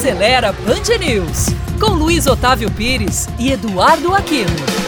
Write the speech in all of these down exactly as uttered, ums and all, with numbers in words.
Acelera Band News, com Luiz Otávio Pires e Eduardo Aquino.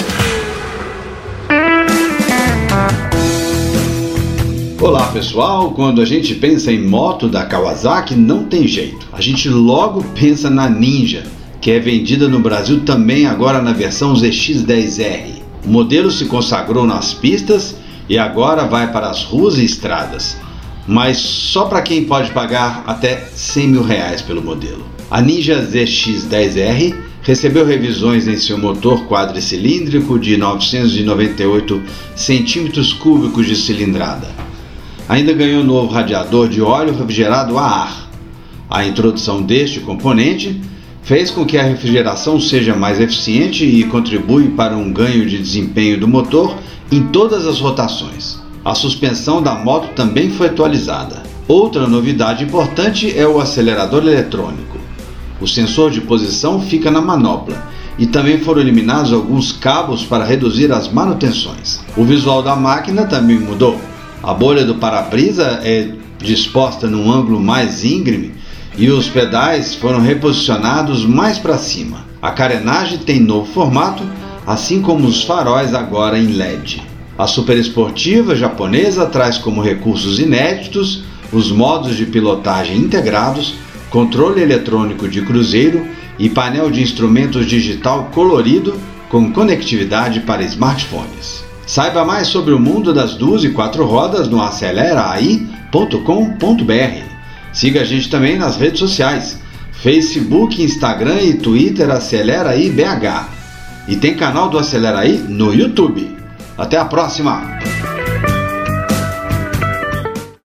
Olá pessoal, quando a gente pensa em moto da Kawasaki não tem jeito, a gente logo pensa na Ninja, que é vendida no Brasil também agora na versão Z X dez R. O modelo se consagrou nas pistas e agora vai para as ruas e estradas, mas só para quem pode pagar até cem mil reais pelo modelo. A Ninja Z X dez R recebeu revisões em seu motor quadricilíndrico de novecentos e noventa e oito centímetros cúbicos de cilindrada. Ainda ganhou novo radiador de óleo refrigerado a ar. A introdução deste componente fez com que a refrigeração seja mais eficiente e contribui para um ganho de desempenho do motor em todas as rotações. A suspensão da moto também foi atualizada. Outra novidade importante é o acelerador eletrônico. O sensor de posição fica na manopla e também foram eliminados alguns cabos para reduzir as manutenções. O visual da máquina também mudou. A bolha do para-brisa é disposta num ângulo mais íngreme e os pedais foram reposicionados mais para cima. A carenagem tem novo formato, assim como os faróis agora em L E D. A superesportiva japonesa traz como recursos inéditos os modos de pilotagem integrados, controle eletrônico de cruzeiro e painel de instrumentos digital colorido com conectividade para smartphones. Saiba mais sobre o mundo das duas e quatro rodas no acelera aí ponto com ponto br. Siga a gente também nas redes sociais, Facebook, Instagram e Twitter Acelera aí B H. E tem canal do Acelera aí no YouTube. Até a próxima!